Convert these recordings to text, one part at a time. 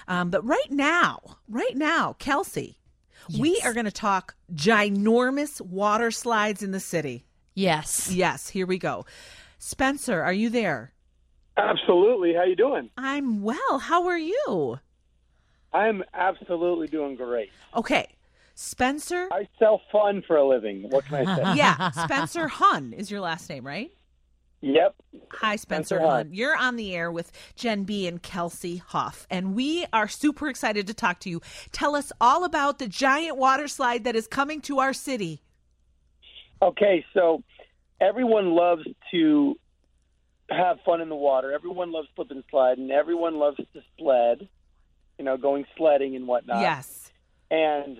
But right now, Kelsey, we are going to talk ginormous water slides in the city. Yes. Yes, here we go. Spencer, are you there? Absolutely. How you doing? I'm well. How are you? I'm absolutely doing great. Okay. Spencer? I sell fun for a living. What can I say? Yeah, Spencer Hun is your last name, right? Yep. Hi, Spencer Hun. You're on the air with Jen B and Kelsey Huff, and we are super excited to talk to you. Tell us all about the giant water slide that is coming to our city. Okay, so everyone loves to have fun in the water. Everyone loves slip and slide, and everyone loves to sled, going sledding and whatnot. Yes. And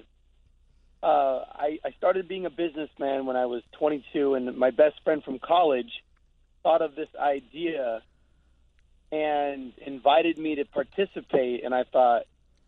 I started being a businessman when I was 22, and my best friend from college thought of this idea and invited me to participate. And I thought,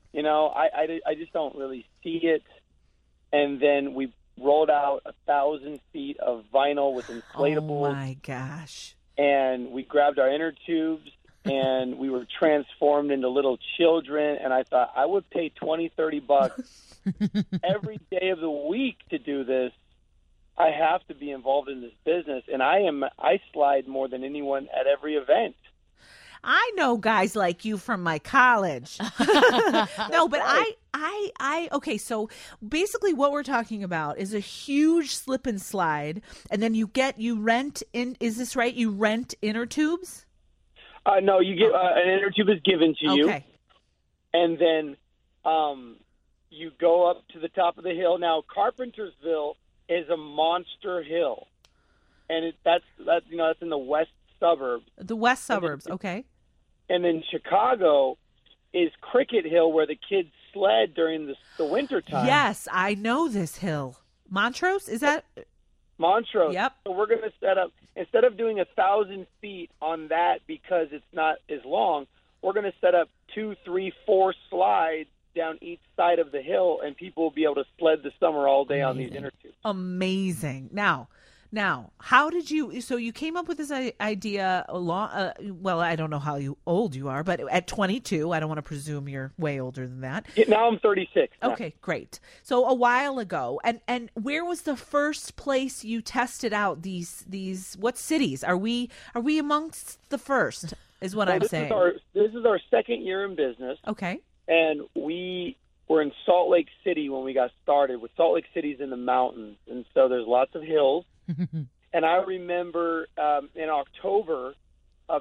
I just don't really see it. And then we rolled out 1,000 feet of vinyl with inflatables. Oh, my gosh. And we grabbed our inner tubes, and we were transformed into little children. And I thought I would pay $20, $30 every day of the week to do this. I have to be involved in this business, and I slide more than anyone at every event. I know guys like you from my college. No, but right. Okay, so basically what we're talking about is a huge slip and slide, and then you rent in, is this right? You rent inner tubes? No, you get an inner tube is given to you. Okay. And then you go up to the top of the hill. Now, Carpentersville is a monster hill, and that's in the west suburbs. The west suburbs, okay. And then Chicago is Cricket Hill, where the kids sled during the winter time. Yes, I know this hill. Montrose, is that? Montrose. Yep. So we're going to set up, instead of doing 1,000 feet on that because it's not as long, we're going to set up 2, 3, 4 slides down each side of the hill, and people will be able to sled the summer all day on these inner tubes. Amazing. Now, how did you? So you came up with this idea well, I don't know how old you are, but at 22, I don't want to presume you're way older than that. Yeah, now I'm 36. Okay, great. So a while ago, and where was the first place you tested out these? What cities are we amongst the first? Is what I'm saying. This is our second year in business. Okay. And we were in Salt Lake City when we got started. With Salt Lake City's in the mountains, and so there's lots of hills. And I remember in October of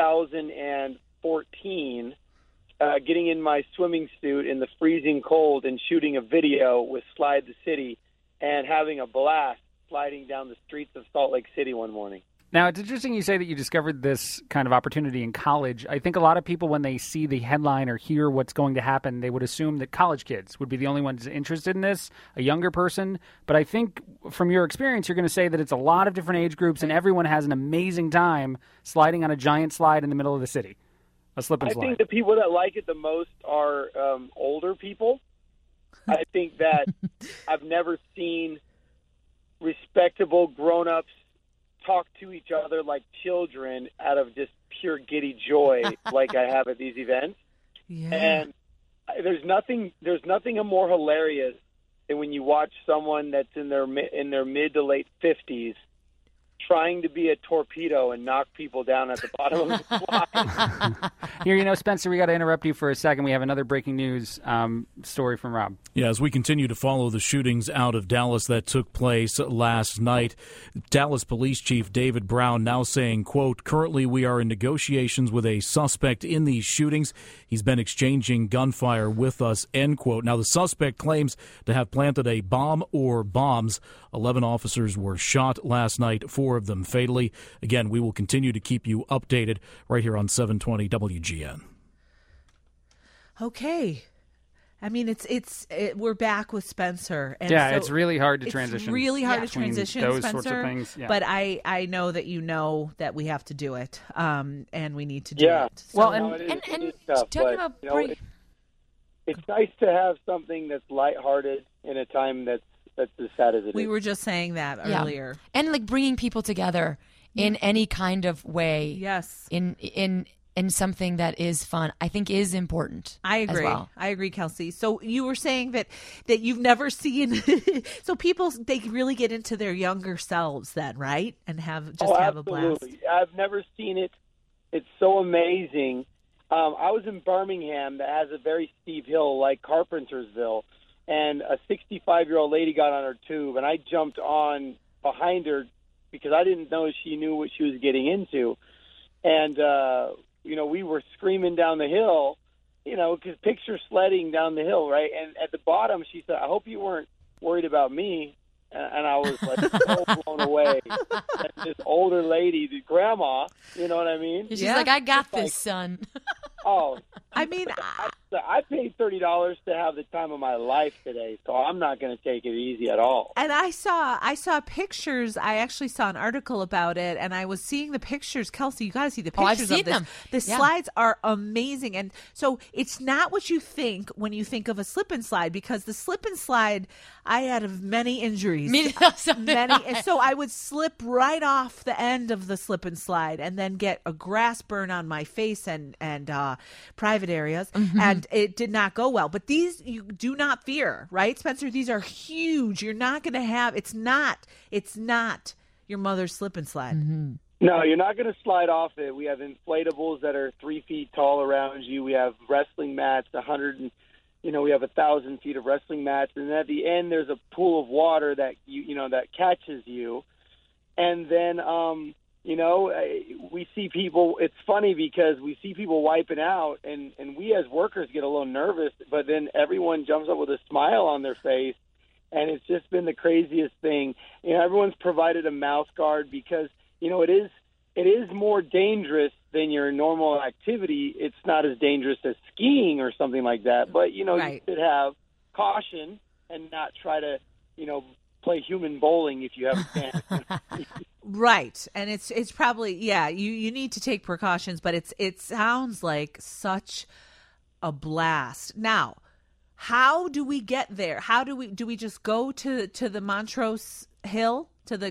2014 getting in my swimming suit in the freezing cold and shooting a video with Slide the City and having a blast sliding down the streets of Salt Lake City one morning. Now, it's interesting you say that you discovered this kind of opportunity in college. I think a lot of people, when they see the headline or hear what's going to happen, they would assume that college kids would be the only ones interested in this, a younger person. But I think from your experience, you're going to say that it's a lot of different age groups and everyone has an amazing time sliding on a giant slide in the middle of the city, a slip and slide. I think the people that like it the most are older people. I think that I've never seen respectable grown-ups talk to each other like children out of just pure giddy joy like I have at these events. Yeah. And there's nothing more hilarious than when you watch someone that's in their mid to late 50s trying to be a torpedo and knock people down at the bottom of the slide. Here, Spencer, we got to interrupt you for a second. We have another breaking news story from Rob. Yeah, as we continue to follow the shootings out of Dallas that took place last night, Dallas Police Chief David Brown now saying, quote, "Currently we are in negotiations with a suspect in these shootings. He's been exchanging gunfire with us," end quote. Now, the suspect claims to have planted a bomb or bombs. 11 officers were shot last night, 4 of them fatally. Again, we will continue to keep you updated right here on 720 WGN. Okay. I mean, we're back with Spencer. And yeah, so it's really hard to transition. It's really hard to transition, those Spencer. Sorts of things. Yeah. But I know that you know that we have to do it, and we need to do it. So, well, it is tough, talking but, about it's nice to have something that's lighthearted in a time that's as sad as it is. We were just saying that earlier. And bringing people together in any kind of way. Yes. In and something that is fun, I think is important. I agree. As well. I agree, Kelsey. So you were saying that you've never seen. So people, they really get into their younger selves then, right? And have a blast. Absolutely. I've never seen it. It's so amazing. I was in Birmingham that has a very steep hill like Carpentersville, and a 65-year-old lady got on her tube, and I jumped on behind her because I didn't know she knew what she was getting into. And, we were screaming down the hill, because picture sledding down the hill, right? And at the bottom, she said, I hope you weren't worried about me. And I was like so blown away. And this older lady, the grandma, you know what I mean? She's like, I got this, son. Oh, I mean, I paid $30 to have the time of my life today, so I'm not going to take it easy at all. and I saw pictures. I actually saw an article about it, and I was seeing the pictures. Kelsey, you got to see the pictures I've seen of this. them. The slides are amazing, and so it's not what you think when you think of a slip and slide, because the slip and slide, I had many injuries. Many, and so I would slip right off the end of the slip and slide, and then get a grass burn on my face and private areas, and it did not go well. But these you do not fear, right, Spencer? These are huge. You're not going to have. It's not your mother's slip and slide. No, you're not going to slide off it. We have inflatables that are 3 feet tall around you. We have wrestling mats, we have 1,000 feet of wrestling mats, and at the end there's a pool of water that that catches you, and then we see people. It's funny because we see people wiping out, and we as workers get a little nervous, but then everyone jumps up with a smile on their face, and it's just been the craziest thing. Everyone's provided a mouth guard because it is more dangerous than your normal activity. It's not as dangerous as skiing or something like that, but Right. You should have caution and not try to play human bowling if you have a chance. Right. And it's probably, you need to take precautions, but it sounds like such a blast. Now, how do we get there? How do we just go to the Montrose Hill?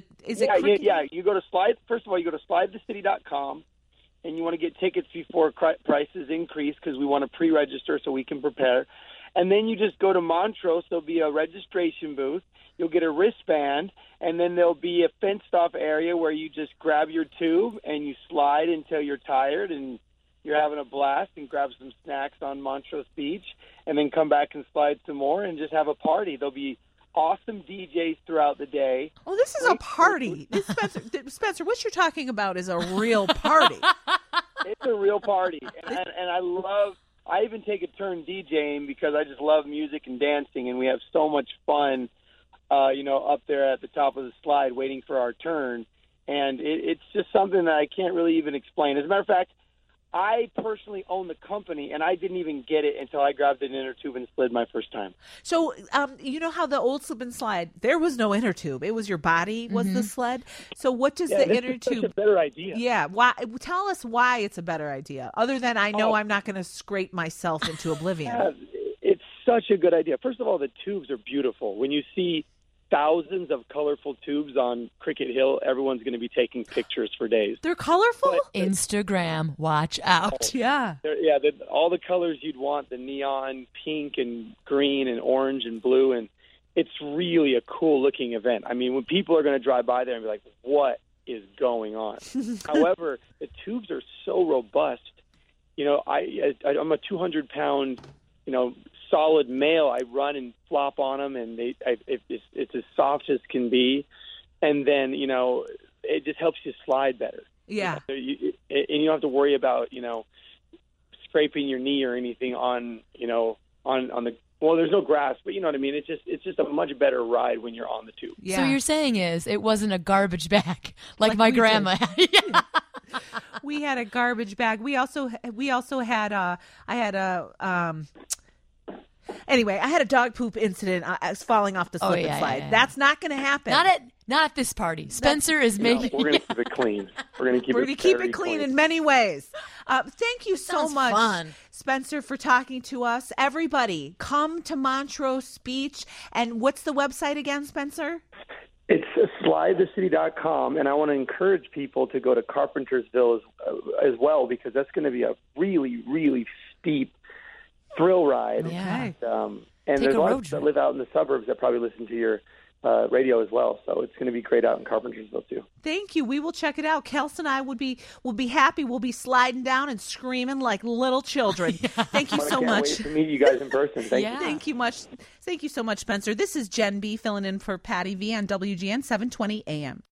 You go to slide. First of all, you go to slidethecity.com, and you want to get tickets before prices increase because we want to pre-register so we can prepare. And then you just go to Montrose. There'll be a registration booth. You'll get a wristband, and then there'll be a fenced-off area where you just grab your tube and you slide until you're tired and you're having a blast, and grab some snacks on Montrose Beach, and then come back and slide some more and just have a party. There'll be awesome DJs throughout the day. Oh, this is a party. Spencer, what you're talking about is a real party. It's a real party. And I even take a turn DJing because I just love music and dancing, and we have so much fun, up there at the top of the slide waiting for our turn. And it's just something that I can't really even explain. As a matter of fact, I personally own the company, and I didn't even get it until I grabbed an inner tube and slid my first time. So, you know how the old slip and slide, there was no inner tube. It was your body was the sled. So what does the inner tube... Such a better idea. Yeah. Why? Tell us why it's a better idea, other than I know I'm not going to scrape myself into oblivion. Yeah, it's such a good idea. First of all, the tubes are beautiful. When you see thousands of colorful tubes on Cricket Hill, everyone's going to be taking pictures for days. They're colorful? Instagram, watch out. Yeah. All the colors you'd want, the neon pink and green and orange and blue, and it's really a cool-looking event. I mean, when people are going to drive by there and be like, what is going on? However, the tubes are so robust. I'm a 200-pound, solid male. I run and flop on them, and it's as soft as can be. And then, it just helps you slide better. Yeah. And you don't have to worry about, scraping your knee or anything on the, well, there's no grass, but you know what I mean? It's just a much better ride when you're on the tube. Yeah. So you're saying it wasn't a garbage bag like my grandma had. Yeah. We had a garbage bag. We also had anyway, I had a dog poop incident falling off the slip and slide. Yeah. That's not going to happen. Not at this party. Spencer is making... We're going to keep it clean. We're going to keep it clean in many ways. Thank you so Sounds much, fun. Spencer, for talking to us. Everybody, come to Montrose Beach. And what's the website again, Spencer? It's slidethecity.com, and I want to encourage people to go to Carpentersville as well, because that's going to be a really, really steep thrill ride. Yeah. And there's a lot of people that live out in the suburbs that probably listen to your radio as well, so it's going to be great out in Carpentersville too. Thank you. We will check it out. Kels and I will be happy. We'll be sliding down and screaming like little children. Thank you so much. Wait to meet you guys in person. Thank you. Thank you much. Thank you so much, Spencer. This is Jen B filling in for Patty V on WGN 720 AM.